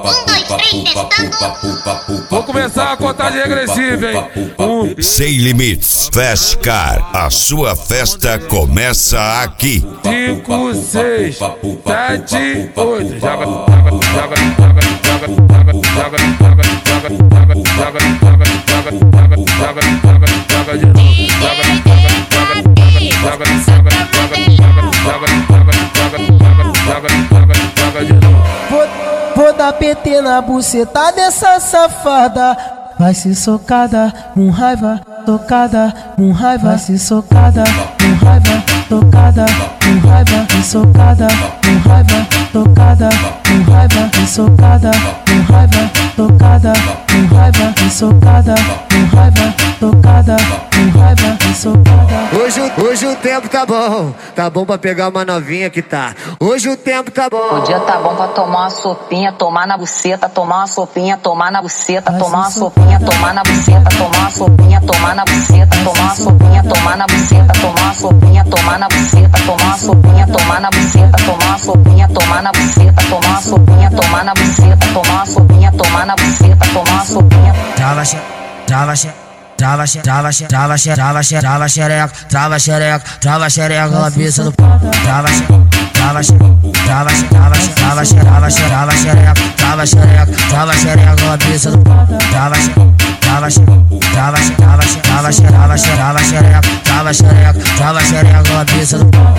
Vou começar a contagem regressiva, hein? Sem Limites Fast Car, a sua festa começa aqui. 5, 6, 7, 8. Vou dar PT na buceta dessa safada. Vai se socada, com raiva, tocada, com raiva. Vai se socada, com raiva, tocada, com raiva. E socada, com raiva, tocada, com raiva. E socada, com raiva, tocada, com raiva. E socada, com raiva, tocada, com raiva. E socada. Hoje o tempo tá bom pra pegar uma novinha que tá. Hoje o tempo tá bom. O dia tá bom pra tomar uma sopinha, tomar na buceta, tomar uma sopinha, tomar na buceta, tomar uma sopinha, tomar na buceta, tomar uma sopinha, tomar na buceta, tomar uma sopinha, tomar na buceta, tomar uma sopinha, tomar na buceta, tomar uma sopinha, tomar na buceta, tomar uma sopinha, tomar na buceta, tomar uma sopinha, tomar na buceta, tomar uma sopinha, tomar na buceta, tomar uma sopinha. Trava xereca, cabeça do pau. Trava xereca, cabeça do pau. Trava xereca, cabeça do pau.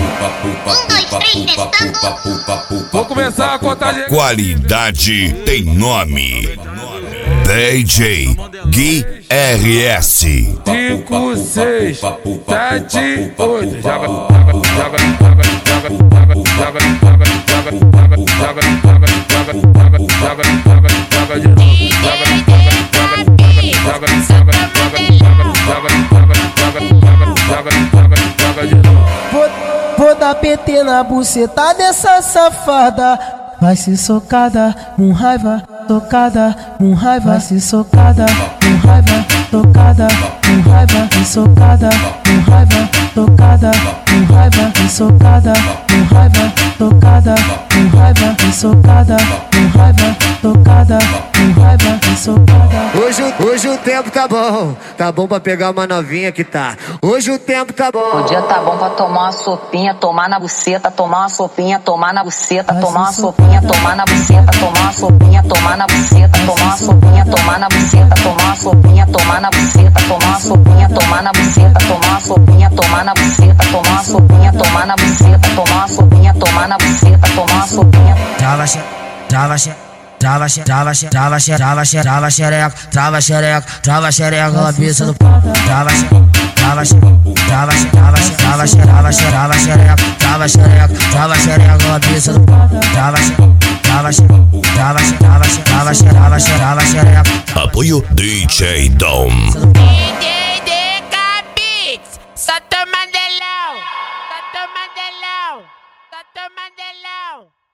Vou começar a contagem. Qualidade tem nome. DJ Gui RS. 5, 6, 7, 8. Vou dar PT na buceta dessa safada. Vai se socada, com raiva, tocada, com raiva. Vai se socada, com raiva, tocada, com raiva. E socada, com raiva, tocada, com raiva. E socada, com raiva, tocada, com raiva. E socada, com raiva, tocada, com raiva. E socada. Hoje o tempo tá bom pra pegar uma novinha que tá. Hoje o tempo tá bom. O dia tá bom pra tomar uma sopinha, tomar na buceta, tomar uma sopinha, tomar na buceta, tomar uma sopinha, tomar na buceta, tomar uma sopinha, tomar na buceta, tomar uma sopinha, tomar na buceta, tomar uma sopinha, tomar na buceta, tomar uma sopinha, tomar na buceta, tomar uma sopinha, tomar na buceta, tomar uma sopinha, tomar na buceta, tomar uma sopinha, tomar na buceta, tomar uma sopinha. Trava xereca, cabeça do pau. Trava xereca, cabeça do pau. Apoio DJ Dom. DJ Beats, Santo Mandelão, Santo Mandelão, Santo Mandelão.